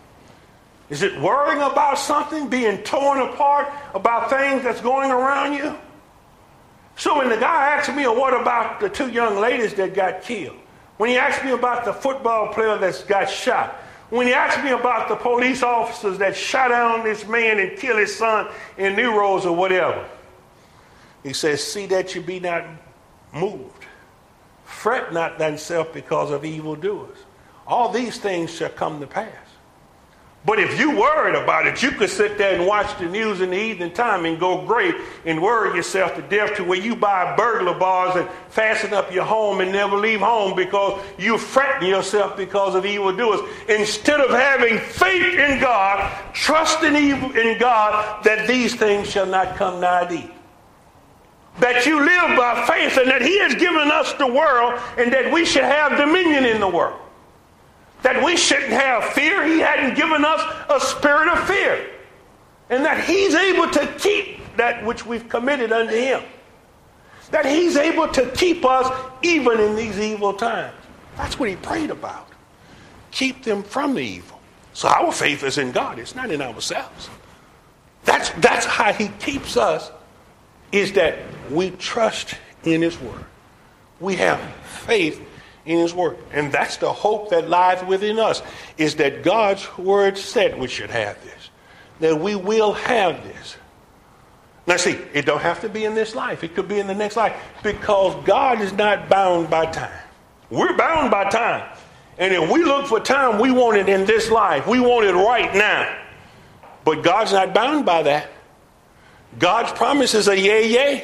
Is it worrying about something, being torn apart about things that's going around you? So when the guy asked me, what about the two young ladies that got killed? When he asked me about the football player that got shot, when he asked me about the police officers that shot down this man and killed his son in New Roads or whatever, he says, see that you be not moved. Fret not thyself because of evildoers. All these things shall come to pass. But if you worried about it, you could sit there and watch the news in the evening time and go great and worry yourself to death to where you buy burglar bars and fasten up your home and never leave home because you fretting yourself because of evildoers. Instead of having faith in God, trusting in God that these things shall not come nigh thee. That you live by faith and that he has given us the world and that we should have dominion in the world. That we shouldn't have fear. He hadn't given us a spirit of fear. And that he's able to keep that which we've committed unto him. That he's able to keep us even in these evil times. That's what he prayed about. Keep them from the evil. So our faith is in God. It's not in ourselves. That's how he keeps us, is that we trust in his word. We have faith in his word. And that's the hope that lies within us, is that God's word said we should have this. That we will have this. Now see, it don't have to be in this life. It could be in the next life. Because God is not bound by time. We're bound by time. And if we look for time, we want it in this life. We want it right now. But God's not bound by that. God's promises are yea, yea.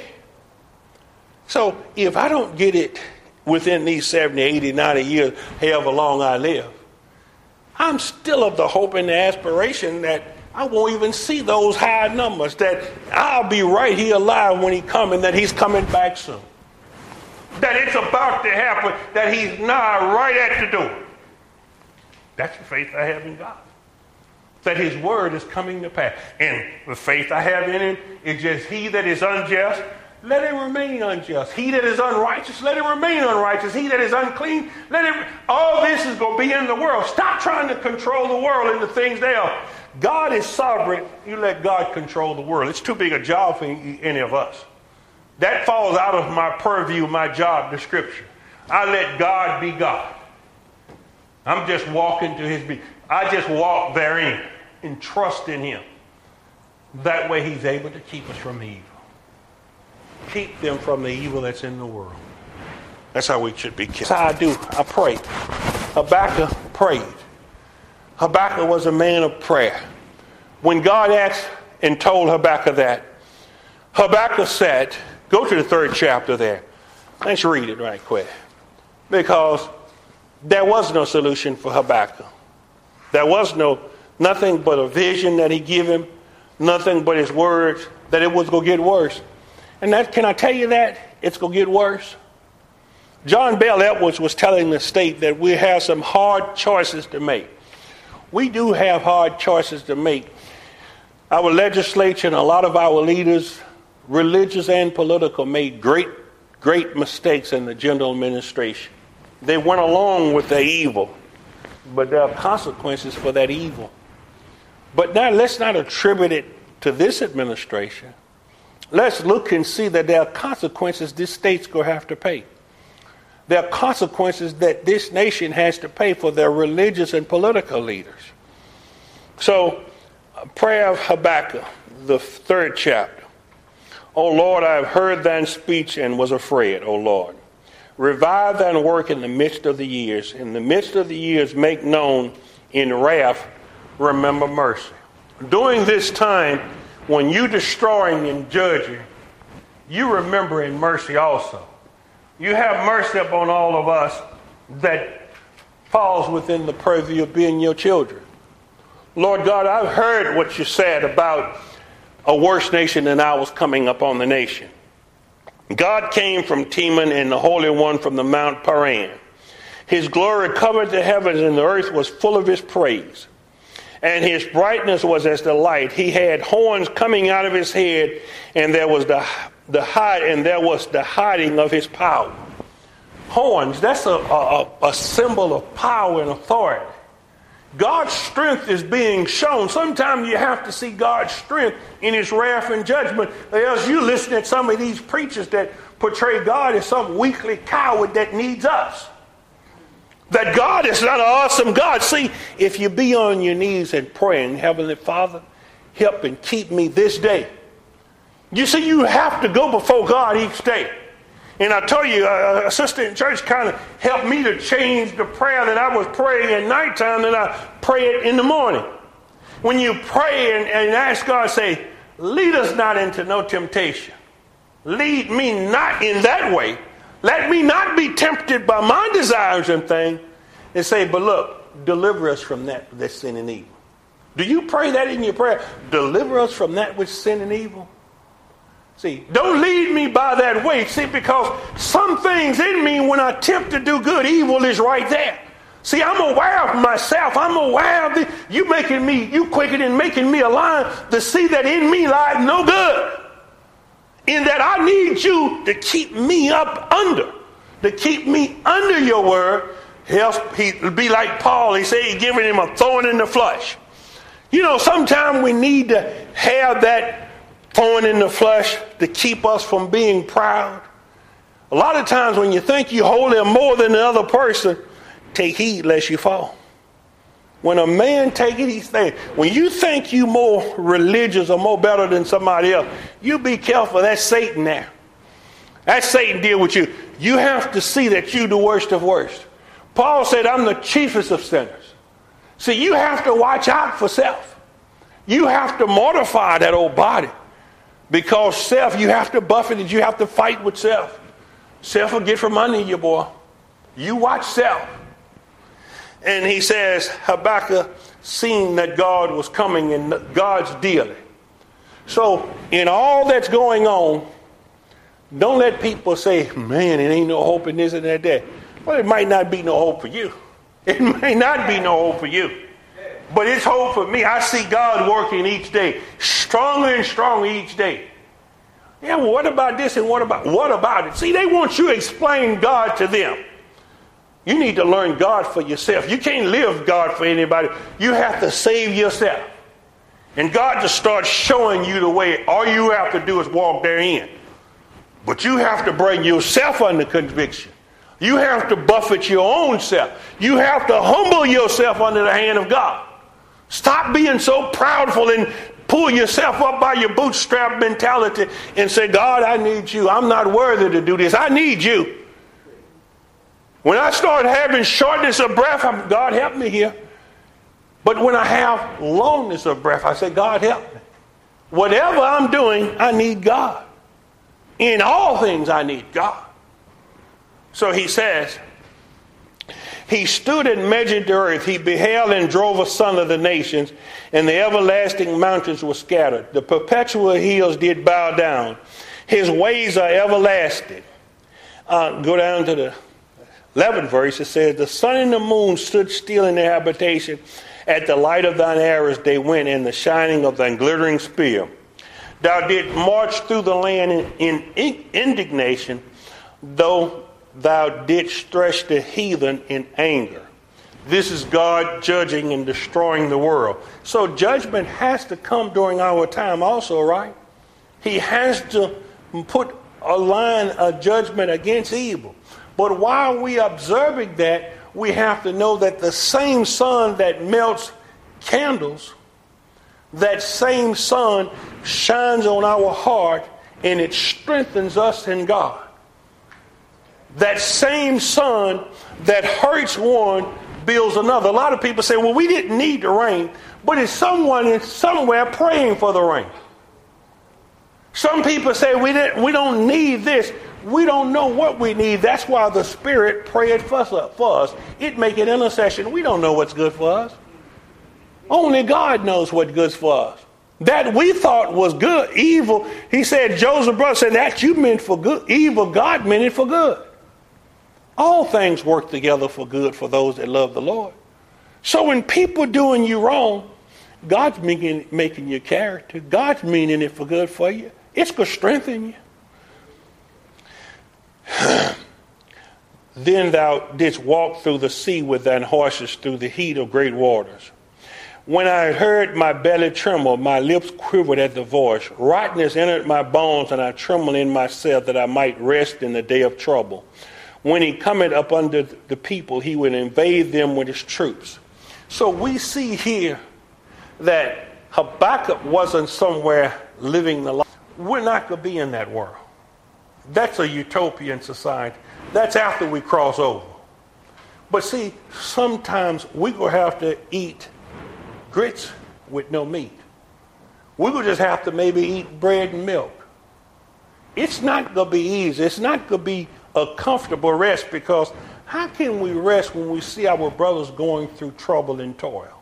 So if I don't get it within these 70, 80, 90 years, however long I live, I'm still of the hope and the aspiration that I won't even see those high numbers, that I'll be right here alive when he comes, and that he's coming back soon. That it's about to happen, that he's now right at the door. That's the faith I have in God. That his word is coming to pass. And the faith I have in him is just, he that is unjust, let him remain unjust. He that is unrighteous, let him remain unrighteous. He that is unclean, let him... All this is going to be in the world. Stop trying to control the world and the things they are. God is sovereign. You let God control the world. It's too big a job for any of us. That falls out of my purview, my job description. I let God be God. I'm just walking to his beat. I just walk therein and trust in him. That way he's able to keep us from evil. Keep them from the evil that's in the world. That's how we should be kept. That's how I do. I pray. Habakkuk prayed. Habakkuk was a man of prayer. When God asked and told Habakkuk that, Habakkuk said, go to the 3rd chapter there. Let's read it right quick. Because there was no solution for Habakkuk. There was nothing but a vision that he gave him, nothing but his words, that it was going to get worse. And that, can I tell you that? It's going to get worse. John Bell Edwards was telling the state that we have some hard choices to make. We do have hard choices to make. Our legislature and a lot of our leaders, religious and political, made great mistakes in the general administration. They went along with the evil, but there are consequences for that evil. But now let's not attribute it to this administration. Let's look and see that there are consequences this state's going to have to pay. There are consequences that this nation has to pay for their religious and political leaders. So, prayer of Habakkuk, the 3rd chapter. O Lord, I have heard thine speech and was afraid, O Lord. Revive thine work in the midst of the years. In the midst of the years, make known in wrath, remember mercy. During this time, when you destroying and judging, you remember in mercy also. You have mercy upon all of us that falls within the purview of being your children. Lord God, I've heard what you said about a worse nation than ours coming upon the nation. God came from Teman and the Holy One from the Mount Paran. His glory covered the heavens and the earth was full of his praise. And his brightness was as the light. He had horns coming out of his head, and there was the hiding of his power. Horns, that's a symbol of power and authority. God's strength is being shown. Sometimes you have to see God's strength in his wrath and judgment, or else you listen to some of these preachers that portray God as some weakly coward that needs us. That God is not an awesome God. See, if you be on your knees and praying, Heavenly Father, help and keep me this day. You see, you have to go before God each day. And I tell you, a sister in church kind of helped me to change the prayer that I was praying at nighttime and I pray it in the morning. When you pray and ask God, say, lead us not into no temptation. Lead me not in that way. Let me not be tempted by my desires and things. And say, but look, deliver us from that sin and evil. Do you pray that in your prayer? Deliver us from that which sin and evil. See, don't lead me by that way. See, because some things in me, when I attempt to do good, evil is right there. See, I'm aware of myself. I'm aware of you quicker than making me alive to see that in me lies no good. In that I need you to keep me to keep me under your word. Else he'll be like Paul. He said he's giving him a thorn in the flesh. You know, sometimes we need to have that thorn in the flesh to keep us from being proud. A lot of times when you think you hold him more than the other person, take heed lest you fall. When a man take it, he's saying, when you think you more religious or more better than somebody else, you be careful. That's Satan there. That's Satan deal with you. You have to see that you the worst of worst. Paul said, I'm the chiefest of sinners. See, you have to watch out for self. You have to mortify that old body. Because self, you have to buffet it. You have to fight with self. Self will get from under you, boy. You watch self. And he says, Habakkuk seen that God was coming and God's dealing. So in all that's going on, don't let people say, man, it ain't no hope in this and that. Well, it might not be no hope for you. It may not be no hope for you. But it's hope for me. I see God working each day, stronger and stronger each day. Yeah, well, what about this and what about it? See, they want you to explain God to them. You need to learn God for yourself. You can't live God for anybody. You have to save yourself. And God just starts showing you the way. All you have to do is walk therein. But you have to bring yourself under conviction. You have to buffet your own self. You have to humble yourself under the hand of God. Stop being so proudful and pull yourself up by your bootstrap mentality and say, God, I need you. I'm not worthy to do this. I need you. When I start having shortness of breath, God help me here. But when I have longness of breath, I say, God help me. Whatever I'm doing, I need God. In all things, I need God. So he says, he stood and measured the earth. He beheld and drove asunder the nations, and the everlasting mountains were scattered. The perpetual hills did bow down. His ways are everlasting. Go down to the 11th verse. It says, the sun and the moon stood still in their habitation. At the light of thine arrows they went, and the shining of thine glittering spear. Thou didst march through the land in indignation, though thou didst stretch the heathen in anger. This is God judging and destroying the world. So judgment has to come during our time also, right? He has to put a line of judgment against evil. But while we are observing that, we have to know that the same sun that melts candles, that same sun shines on our heart and it strengthens us in God. That same sun that hurts one builds another. A lot of people say, well, we didn't need the rain, but it's someone somewhere praying for the rain. Some people say we don't need this. We don't know what we need. That's why the Spirit prayed for us. It make an intercession. We don't know what's good for us. Only God knows what's good for us. That we thought was good, evil. He said, Joseph's brother said, that you meant for good, evil. God meant it for good. All things work together for good for those that love the Lord. So when people doing you wrong, God's making your character. God's meaning it for good for you. It's going to strengthen you. Then thou didst walk through the sea with thine horses through the heat of great waters. When I had heard, my belly trembled, my lips quivered at the voice. Rottenness entered my bones, and I trembled in myself that I might rest in the day of trouble. When he cometh up under the people, he would invade them with his troops. So we see here that Habakkuk wasn't somewhere living the life. We're not going to be in that world. That's a utopian society. That's after we cross over. But see, sometimes we're going to have to eat grits with no meat. We're going to just have to maybe eat bread and milk. It's not going to be easy. It's not going to be a comfortable rest, because how can we rest when we see our brothers going through trouble and toil?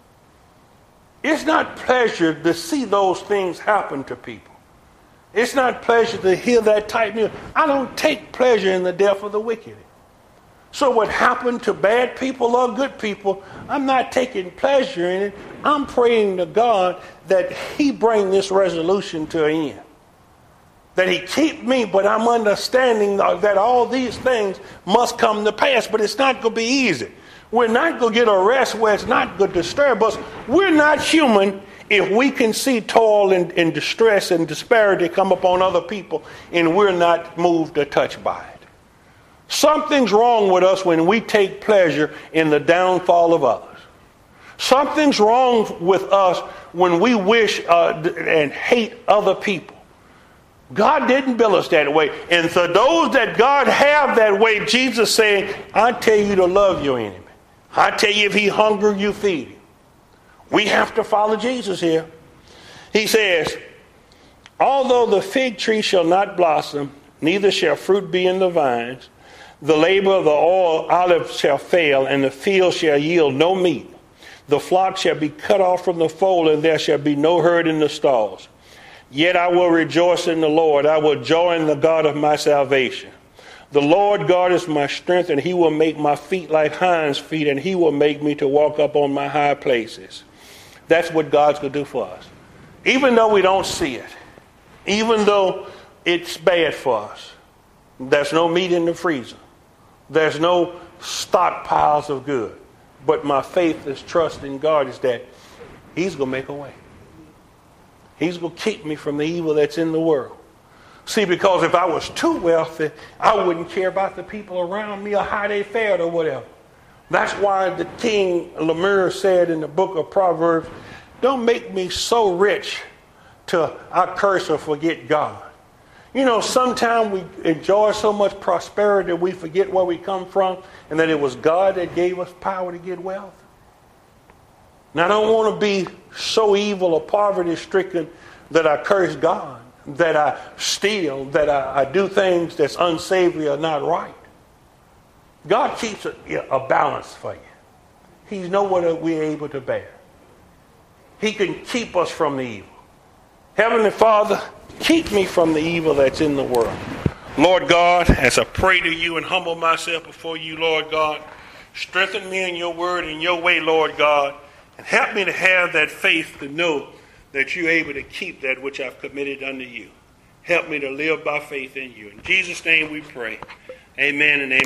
It's not pleasure to see those things happen to people. It's not pleasure to hear that type of news. I don't take pleasure in the death of the wicked. So what happened to bad people or good people, I'm not taking pleasure in it. I'm praying to God that he bring this resolution to an end. That he keep me, but I'm understanding that all these things must come to pass. But it's not going to be easy. We're not going to get a rest where it's not going to disturb us. We're not human if we can see toil and distress and disparity come upon other people and we're not moved or touched by it. Something's wrong with us when we take pleasure in the downfall of others. Something's wrong with us when we wish and hate other people. God didn't build us that way. And for those that God have that way, Jesus said, I tell you to love your enemy. I tell you, if he hungry, you feed him. We have to follow Jesus here. He says, although the fig tree shall not blossom, neither shall fruit be in the vines, The labor of the olive shall fail, and the field shall yield no meat. The flock shall be cut off from the fold, and there shall be no herd in the stalls. Yet I will rejoice in the Lord. I will joy in the God of my salvation. The Lord God is my strength, and he will make my feet like hinds' feet, and he will make me to walk up on my high places. That's what God's going to do for us. Even though we don't see it, even though it's bad for us, there's no meat in the freezer. There's no stockpiles of good. But my faith is trust in God is that he's going to make a way. He's going to keep me from the evil that's in the world. See, because if I was too wealthy, I wouldn't care about the people around me or how they fared or whatever. That's why the King Lemuel said in the book of Proverbs, don't make me so rich till I curse or forget God. You know, sometimes we enjoy so much prosperity that we forget where we come from and that it was God that gave us power to get wealth. Now, I don't want to be so evil or poverty-stricken that I curse God, that I steal, that I do things that's unsavory or not right. God keeps a balance for you. He knows what we're able to bear. He can keep us from the evil. Heavenly Father, keep me from the evil that's in the world. Lord God, as I pray to you and humble myself before you, Lord God, strengthen me in your word and your way, Lord God, and help me to have that faith to know that you're able to keep that which I've committed unto you. Help me to live by faith in you. In Jesus' name we pray. Amen and amen.